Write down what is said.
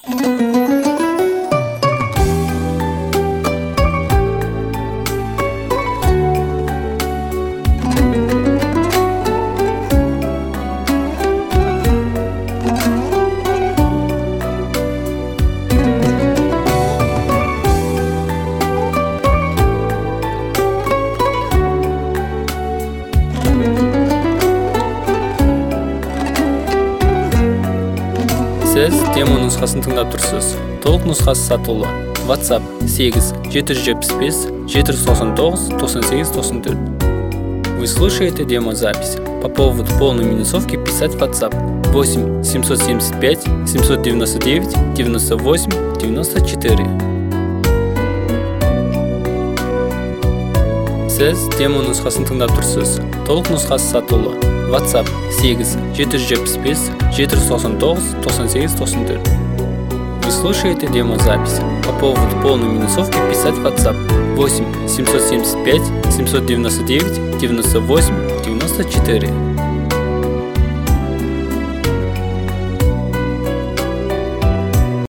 Сіз демо нұсқасын тыңдап тұрсыз. Толық нұсқасы сатылы. WhatsApp 8 775 799 98 94. Вы слушаете демозапись. По поводу полной минусовки писать в WhatsApp 8 775 799 98 94. Сіз демо нұсқасын тыңдап тұрсыз. Толық нұсқасы сатылы. WhatsApp 8 775 799 98 94. Вы слушаете демозапись. По поводу полной минусовки писать в WhatsApp 8 775 799 98 94.